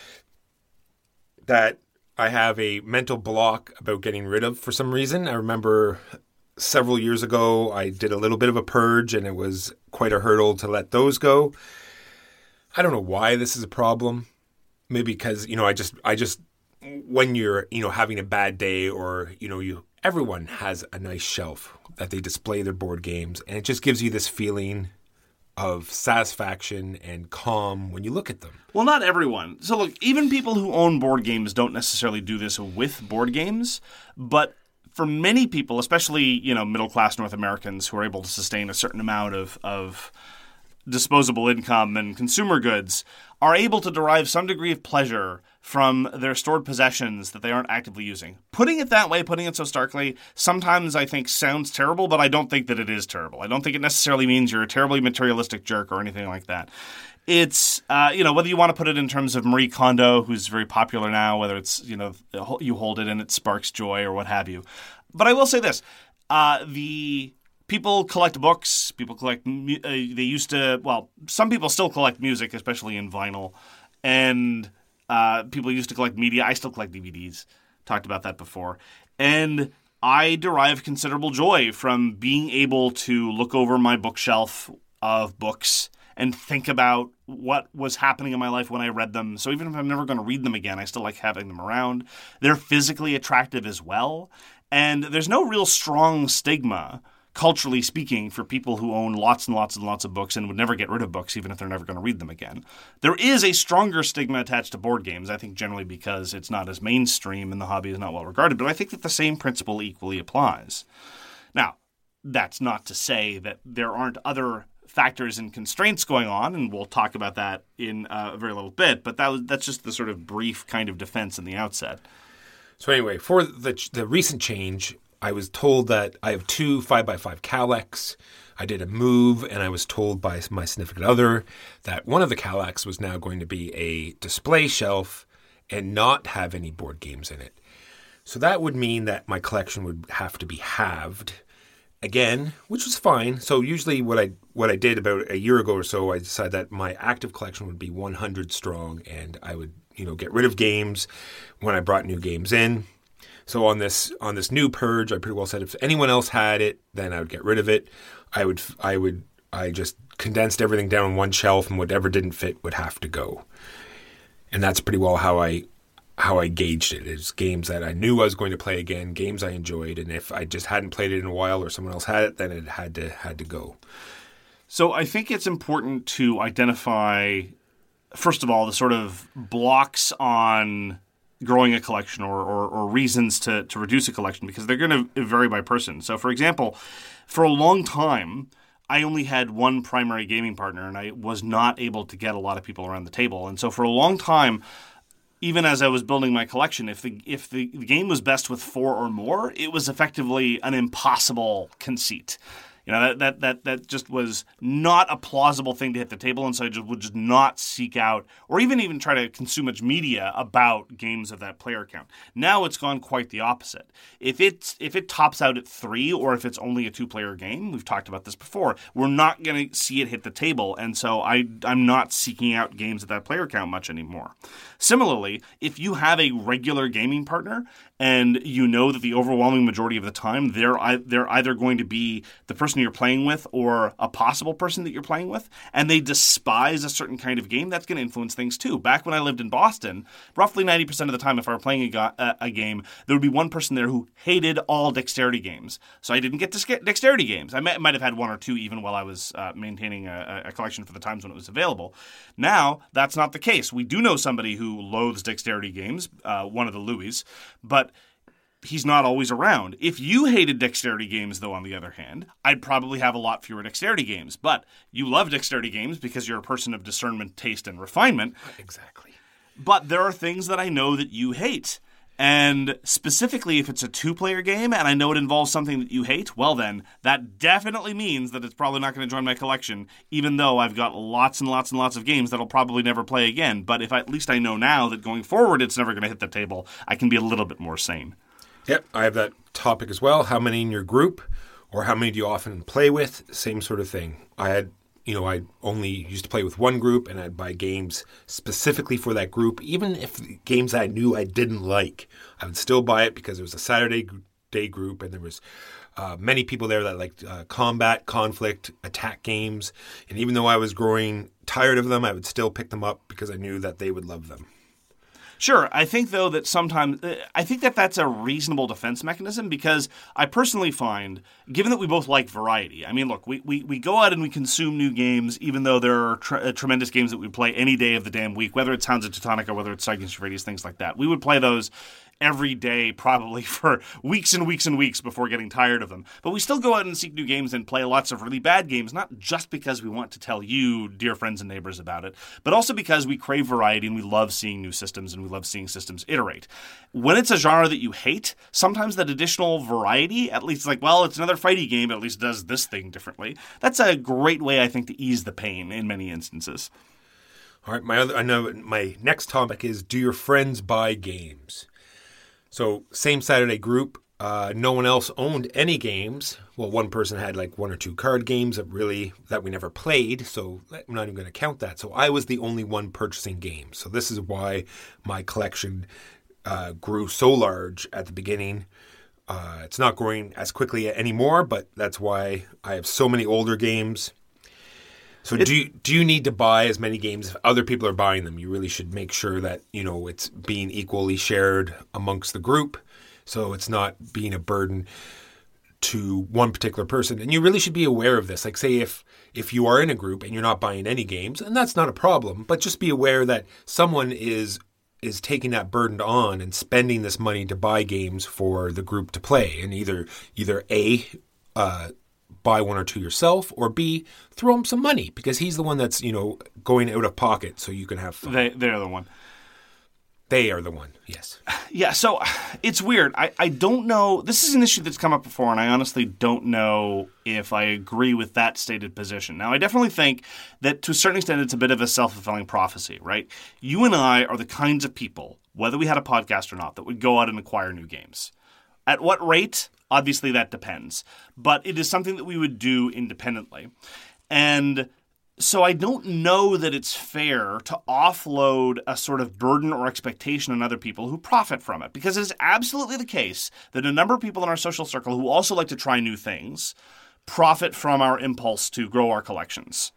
that I have a mental block about getting rid of for some reason. I remember several years ago I did a little bit of a purge, and it was quite a hurdle to let those go. I don't know why this is a problem. Maybe because, you know, I just, I just, when you're, you know, having a bad day, or, you know, you, everyone has a nice shelf that they display their board games, and it just gives you this feeling of satisfaction and calm when you look at them. Well, not everyone. So look, even people who own board games don't necessarily do this with board games, but for many people, especially, you know, middle-class North Americans who are able to sustain a certain amount of, of disposable income and consumer goods, are able to derive some degree of pleasure from their stored possessions that they aren't actively using. Putting it that way, putting it so starkly, sometimes I think sounds terrible, but I don't think that it is terrible. I don't think it necessarily means you're a terribly materialistic jerk or anything like that. It's, uh, you know, whether you want to put it in terms of Marie Kondo, who's very popular now, whether it's, you know, you hold it and it sparks joy or what have you. But I will say this, uh, the... People collect books, people collect, uh, they used to, well, some people still collect music, especially in vinyl, and uh, people used to collect media. I still collect D V Ds, talked about that before, and I derive considerable joy from being able to look over my bookshelf of books and think about what was happening in my life when I read them. So even if I'm never going to read them again, I still like having them around. They're physically attractive as well, and there's no real strong stigma, culturally speaking, for people who own lots and lots and lots of books and would never get rid of books even if they're never going to read them again. There is a stronger stigma attached to board games, I think generally because it's not as mainstream and the hobby is not well regarded, but I think that the same principle equally applies. Now, that's not to say that there aren't other factors and constraints going on, and we'll talk about that in uh, a very little bit, but that was, that's just the sort of brief kind of defense in the outset. So anyway, for the the recent change, I was told that I have two five by five Kallax. I did a move, and I was told by my significant other that one of the Kallax was now going to be a display shelf and not have any board games in it. So that would mean that my collection would have to be halved again, which was fine. So usually what I what I did about a year ago or so, I decided that my active collection would be one hundred strong, and I would, you know, get rid of games when I brought new games in. So on this on this new purge, I pretty well said if anyone else had it, then I would get rid of it. I would I would I just condensed everything down on one shelf, and whatever didn't fit would have to go. And that's pretty well how I how I gauged it. It's games that I knew I was going to play again, games I enjoyed, and if I just hadn't played it in a while or someone else had it, then it had to had to go. So I think it's important to identify, first of all, the sort of blocks on growing a collection or, or, or reasons to, to reduce a collection, because they're going to vary by person. So, for example, for a long time, I only had one primary gaming partner, and I was not able to get a lot of people around the table. And so for a long time, even as I was building my collection, if the if the game was best with four or more, it was effectively an impossible conceit. You know, that that that, that just was not a plausible thing to hit the table, and so I just would just not seek out or even even try to consume much media about games of that player count. Now it's gone quite the opposite. If it's if it tops out at three, or if it's only a two-player game, we've talked about this before, we're not going to see it hit the table, and so I I'm not seeking out games at that player count much anymore. Similarly, if you have a regular gaming partner and you know that the overwhelming majority of the time they're they're either going to be the person you're playing with or a possible person that you're playing with, and they despise a certain kind of game, that's going to influence things too. Back when I lived in Boston, roughly ninety percent of the time if I were playing a, go- a, a game, there would be one person there who hated all dexterity games. So I didn't get to dexterity games. I might have had one or two even while I was uh, maintaining a, a collection for the times when it was available. Now, that's not the case. We do know somebody who loathes dexterity games, uh, one of the Louis, but he's not always around. If you hated dexterity games, though, on the other hand, I'd probably have a lot fewer dexterity games. But you love dexterity games because you're a person of discernment, taste, and refinement. Exactly. But there are things that I know that you hate. And specifically, if it's a two-player game and I know it involves something that you hate, well then, that definitely means that it's probably not going to join my collection, even though I've got lots and lots and lots of games that I'll probably never play again. But if I, at least I know now that going forward it's never going to hit the table, I can be a little bit more sane. Yep, I have that topic as well. How many in your group, or how many do you often play with? Same sort of thing. I had, you know, I only used to play with one group, and I'd buy games specifically for that group. Even if games I knew I didn't like, I would still buy it because it was a Saturday day group, and there was uh, many people there that liked uh, combat, conflict, attack games. And even though I was growing tired of them, I would still pick them up because I knew that they would love them. Sure. I think, though, that sometimes – I think that that's a reasonable defense mechanism because I personally find, given that we both like variety – I mean, look, we, we, we go out and we consume new games even though there are tr- uh, tremendous games that we play any day of the damn week, whether it's Hounds of Teutonica, whether it's Psychic Radius, things like that. We would play those – every day probably for weeks and weeks and weeks before getting tired of them. But we still go out and seek new games and play lots of really bad games, not just because we want to tell you, dear friends and neighbors, about it, but also because we crave variety and we love seeing new systems and we love seeing systems iterate. When it's a genre that you hate, sometimes that additional variety, at least like, well, it's another fighty game, but at least it does this thing differently. That's a great way, I think, to ease the pain in many instances. All right, my other, I know my next topic is, do your friends buy games? So, same Saturday group, uh, no one else owned any games. Well, one person had like one or two card games that really, that we never played, so I'm not even going to count that. So I was the only one purchasing games. So this is why my collection uh, grew so large at the beginning. Uh, it's not growing as quickly anymore, but that's why I have so many older games. So do you, do you need to buy as many games if other people are buying them? You really should make sure that, you know, it's being equally shared amongst the group, so it's not being a burden to one particular person. And you really should be aware of this. Like, say if if you are in a group and you're not buying any games, and that's not a problem, but just be aware that someone is is taking that burden on and spending this money to buy games for the group to play, and either either A, uh, buy one or two yourself, or B, throw him some money because he's the one that's, you know, going out of pocket so you can have fun. They, they're the one. They are the one, yes. Yeah, so it's weird. I, I don't know. This is an issue that's come up before, and I honestly don't know if I agree with that stated position. Now, I definitely think that to a certain extent it's a bit of a self-fulfilling prophecy, right? You and I are the kinds of people, whether we had a podcast or not, that would go out and acquire new games. At what rate? Obviously, that depends. But it is something that we would do independently. And so I don't know that it's fair to offload a sort of burden or expectation on other people who profit from it. Because it is absolutely the case that a number of people in our social circle who also like to try new things profit from our impulse to grow our collections.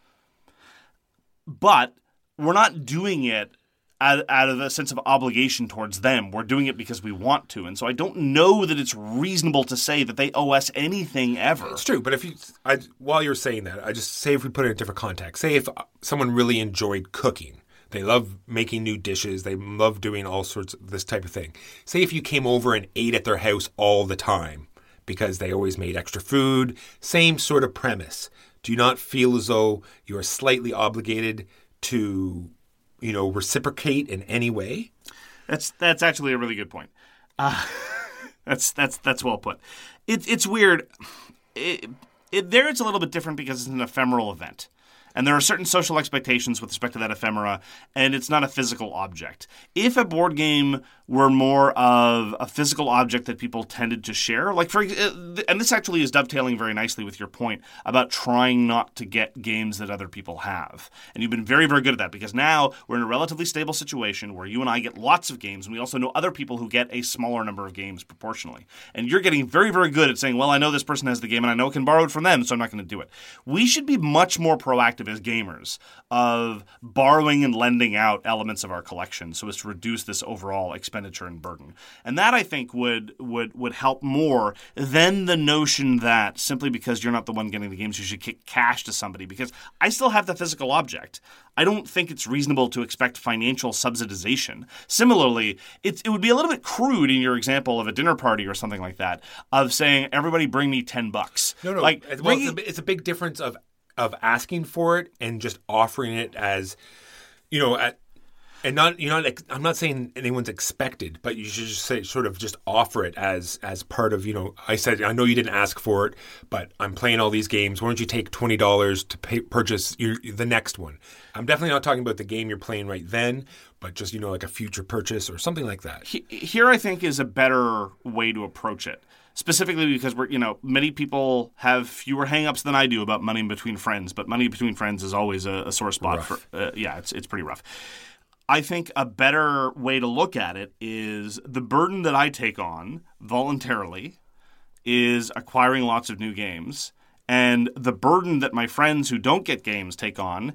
But we're not doing it out, out of a sense of obligation towards them. We're doing it because we want to. And so I don't know that it's reasonable to say that they owe us anything ever. It's true, but if you, I, while you're saying that, I just say if we put it in a different context, say if someone really enjoyed cooking, they love making new dishes, they love doing all sorts of this type of thing. Say if you came over and ate at their house all the time because they always made extra food, same sort of premise. Do you not feel as though you are slightly obligated to, you know, reciprocate in any way? That's that's actually a really good point. Uh, that's that's that's well put. It, it's weird. It, It, there it's a little bit different because it's an ephemeral event. And there are certain social expectations with respect to that ephemera, and it's not a physical object. If a board game were more of a physical object that people tended to share, like for, and this actually is dovetailing very nicely with your point about trying not to get games that other people have. And you've been very, very good at that because now we're in a relatively stable situation where you and I get lots of games, and we also know other people who get a smaller number of games proportionally. And you're getting very, very good at saying, well, I know this person has the game, and I know I can borrow it from them, so I'm not going to do it. We should be much more proactive as gamers of borrowing and lending out elements of our collection so as to reduce this overall expenditure and burden. And that, I think, would would would help more than the notion that simply because you're not the one getting the games, you should kick cash to somebody. Because I still have the physical object. I don't think it's reasonable to expect financial subsidization. Similarly, it's, it would be a little bit crude in your example of a dinner party or something like that, of saying, everybody bring me ten bucks. No, no. Like, well, bringing, it's, a, it's a big difference of of asking for it and just offering it as, you know, at, and not, you know, I'm not saying anyone's expected, but you should just say, sort of just offer it as, as part of, you know, I said, I know you didn't ask for it, but I'm playing all these games. Why don't you take twenty dollars to pay, purchase your, the next one? I'm definitely not talking about the game you're playing right then, but just, you know, like a future purchase or something like that. Here, I think, is a better way to approach it. Specifically because we're, you know, many people have fewer hangups than I do about money between friends, but money between friends is always a, a sore spot. Rough. For, uh, yeah, it's it's pretty rough. I think a better way to look at it is the burden that I take on voluntarily is acquiring lots of new games, and the burden that my friends who don't get games take on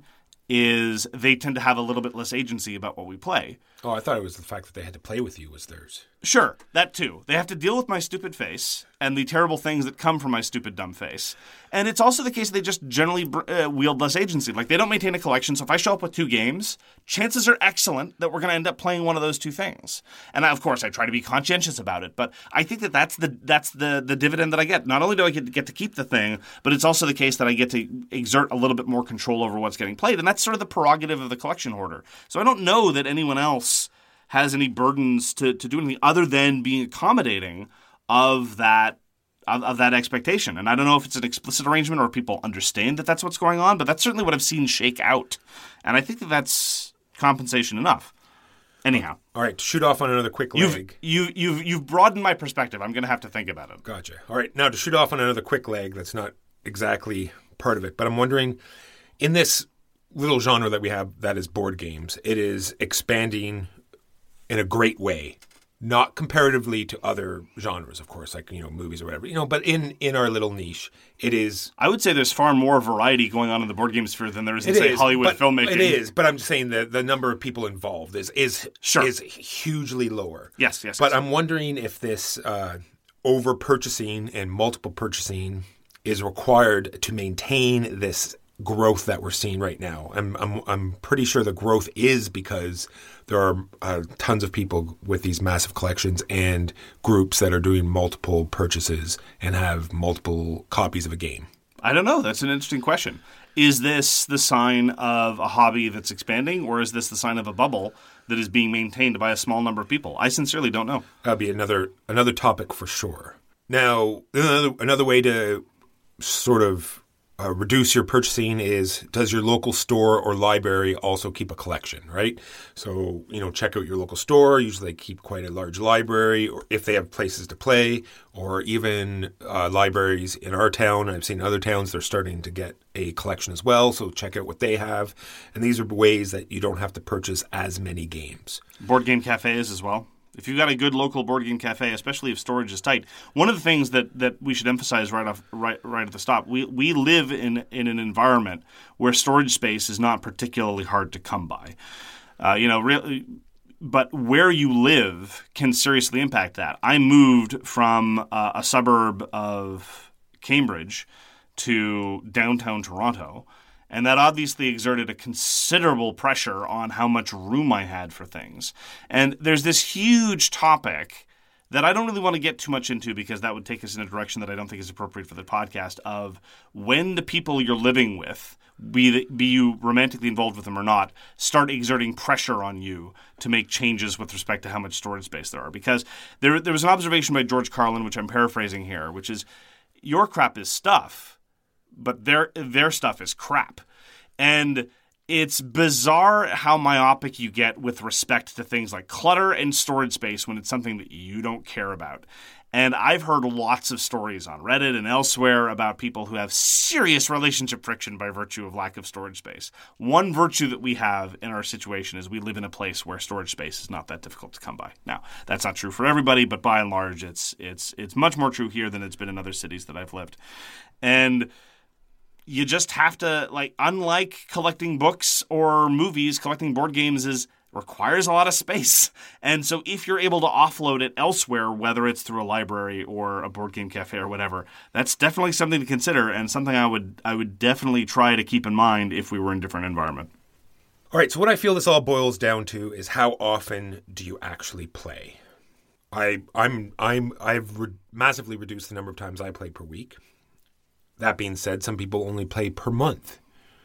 is they tend to have a little bit less agency about what we play. Oh, I thought it was the fact that they had to play with you was theirs. Sure, that too. They have to deal with my stupid face and the terrible things that come from my stupid, dumb face. And it's also the case that they just generally uh, wield less agency. Like, they don't maintain a collection, so if I show up with two games, chances are excellent that we're going to end up playing one of those two things. And I, of course, I try to be conscientious about it, but I think that that's the that's the, the dividend that I get. Not only do I get, get to keep the thing, but it's also the case that I get to exert a little bit more control over what's getting played, and that's sort of the prerogative of the collection hoarder. So I don't know that anyone else has any burdens to, to do anything other than being accommodating of that of, of that expectation. And I don't know if it's an explicit arrangement or if people understand that that's what's going on, but that's certainly what I've seen shake out. And I think that that's compensation enough. Anyhow. All right, to shoot off on another quick leg. You've, you, you've, you've broadened my perspective. I'm going to have to think about it. Gotcha. All right, now to shoot off on another quick leg, that's not exactly part of it, but I'm wondering, in this little genre that we have that is board games, it is expanding in a great way, not comparatively to other genres, of course, like, you know, movies or whatever, you know, but in, in our little niche, it is... I would say there's far more variety going on in the board game sphere than there is in, say, is, Hollywood filmmaking. It is, but I'm just saying that the number of people involved is is, sure. is hugely lower. Yes, yes. But yes. I'm wondering if this uh, over-purchasing and multiple purchasing is required to maintain this growth that we're seeing right now. I'm I'm I'm pretty sure the growth is because there are uh, tons of people with these massive collections and groups that are doing multiple purchases and have multiple copies of a game. I don't know. That's an interesting question. Is this the sign of a hobby that's expanding, or is this the sign of a bubble that is being maintained by a small number of people? I sincerely don't know. That'll be another another topic for sure. Now, another another way to sort of Uh, reduce your purchasing is, does your local store or library also keep a collection, right? So, you know, check out your local store. Usually they keep quite a large library, or if they have places to play, or even uh, libraries in our town. I've seen other towns, they're starting to get a collection as well. So check out what they have. And these are ways that you don't have to purchase as many games. Board game cafes as well. If you've got a good local board game cafe, especially if storage is tight, one of the things that, that we should emphasize right off right right at the stop, we we live in in an environment where storage space is not particularly hard to come by. Uh, you know, really, but where you live can seriously impact that. I moved from uh, a suburb of Cambridge to downtown Toronto. And that obviously exerted a considerable pressure on how much room I had for things. And there's this huge topic that I don't really want to get too much into because that would take us in a direction that I don't think is appropriate for the podcast, of when the people you're living with, be, the, be you romantically involved with them or not, start exerting pressure on you to make changes with respect to how much storage space there are. Because there, there was an observation by George Carlin, which I'm paraphrasing here, which is, your crap is stuff. but their their stuff is crap. And it's bizarre how myopic you get with respect to things like clutter and storage space when it's something that you don't care about. And I've heard lots of stories on Reddit and elsewhere about people who have serious relationship friction by virtue of lack of storage space. One virtue that we have in our situation is we live in a place where storage space is not that difficult to come by. Now, that's not true for everybody, but by and large, it's it's it's much more true here than it's been in other cities that I've lived. And you just have to, like, unlike collecting books or movies, collecting board games is requires a lot of space. And so if you're able to offload it elsewhere, whether it's through a library or a board game cafe or whatever, that's definitely something to consider and something I would I would definitely try to keep in mind if we were in a different environment. All right, so what I feel this all boils down to is how often do you actually play? I I'm I'm I've re- massively reduced the number of times I play per week. That being said, some people only play per month.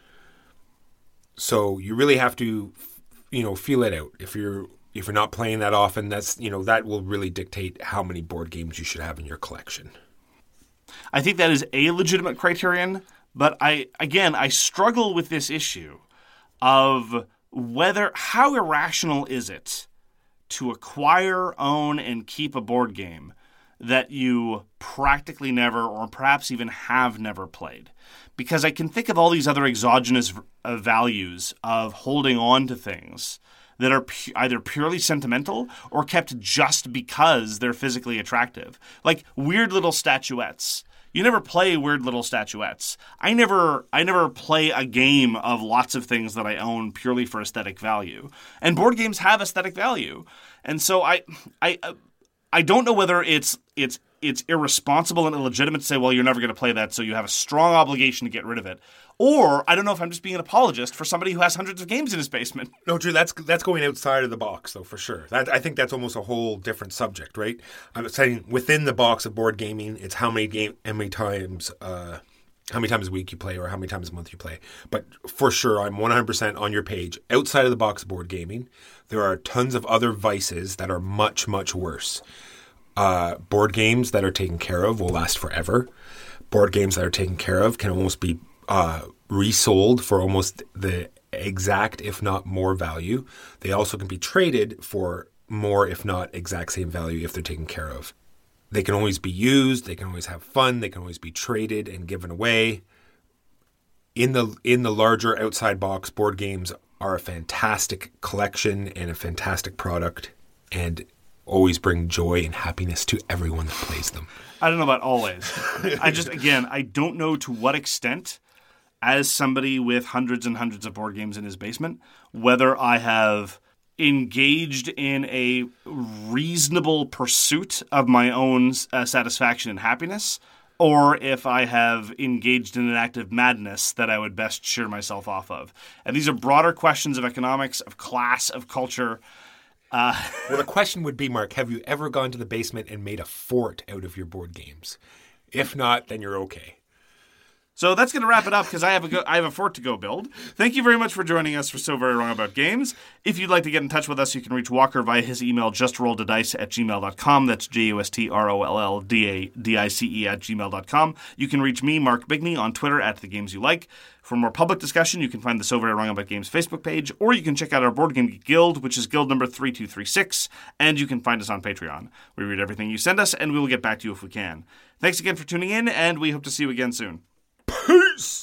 So you really have to, you know, feel it out. If you're if you're not playing that often, that's, you know, that will really dictate how many board games you should have in your collection. I think that is a legitimate criterion, but I again I struggle with this issue of whether how irrational is it to acquire, own, and keep a board game that you practically never or perhaps even have never played. Because I can think of all these other exogenous uh, values of holding on to things that are pu- either purely sentimental or kept just because they're physically attractive. Like weird little statuettes. You never play weird little statuettes. I never I never play a game of lots of things that I own purely for aesthetic value. And board games have aesthetic value. And so I I I don't know whether it's it's it's irresponsible and illegitimate to say, well, you're never going to play that, so you have a strong obligation to get rid of it. Or I don't know if I'm just being an apologist for somebody who has hundreds of games in his basement. No, Drew, that's that's going outside of the box, though, for sure. That, I think that's almost a whole different subject, right? I'm saying within the box of board gaming, it's how many game, how many times, uh, how many times a week you play, or how many times a month you play. But for sure, I'm one hundred percent on your page. Outside of the box of board gaming, there are tons of other vices that are much, much worse. Uh, board games that are taken care of will last forever. Board games that are taken care of can almost be uh, resold for almost the exact, if not more value. They also can be traded for more, if not exact same value if they're taken care of. They can always be used. They can always have fun. They can always be traded and given away. In the in the larger outside box, board games are a fantastic collection and a fantastic product, and always bring joy and happiness to everyone that plays them. I don't know about always. I just, again, I don't know to what extent, as somebody with hundreds and hundreds of board games in his basement, whether I have engaged in a reasonable pursuit of my own uh, satisfaction and happiness, or if I have engaged in an act of madness that I would best shear myself off of. And these are broader questions of economics, of class, of culture. Uh, well, the question would be, Mark, have you ever gone to the basement and made a fort out of your board games? If not, then you're okay. So that's going to wrap it up because I have a go- I have a fort to go build. Thank you very much for joining us for So Very Wrong About Games. If you'd like to get in touch with us, you can reach Walker via his email, justrolledadice at gmail dot com. That's J U S T R O L L D A D I C E at gmail dot com. You can reach me, Mark Bigney, on Twitter at The Games You Like. For more public discussion, you can find the So Very Wrong About Games Facebook page, or you can check out our Board Game Geek Guild, which is guild number three two three six, and you can find us on Patreon. We read everything you send us, and we will get back to you if we can. Thanks again for tuning in, and we hope to see you again soon. Peace!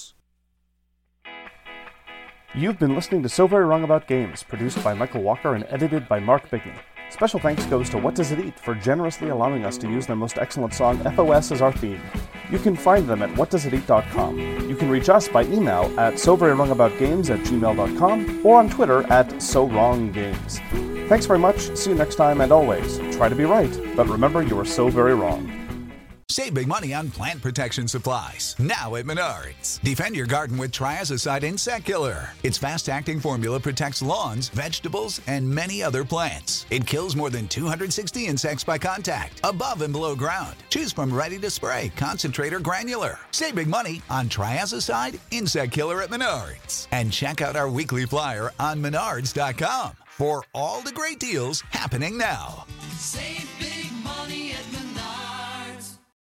You've been listening to So Very Wrong About Games, produced by Michael Walker and edited by Mark Bigney. Special thanks goes to What Does It Eat for generously allowing us to use their most excellent song, F O S, as our theme. You can find them at what does it eat dot com. You can reach us by email at so very wrong about games at gmail dot com or on Twitter at so wrong games. Thanks very much, see you next time, and always, try to be right, but remember you are so very wrong. Save big money on plant protection supplies, now at Menards. Defend your garden with Triazicide Insect Killer. Its fast-acting formula protects lawns, vegetables, and many other plants. It kills more than two hundred sixty insects by contact, above and below ground. Choose from ready to spray, concentrate, or granular. Save big money on Triazicide Insect Killer at Menards. And check out our weekly flyer on menards dot com for all the great deals happening now. Save big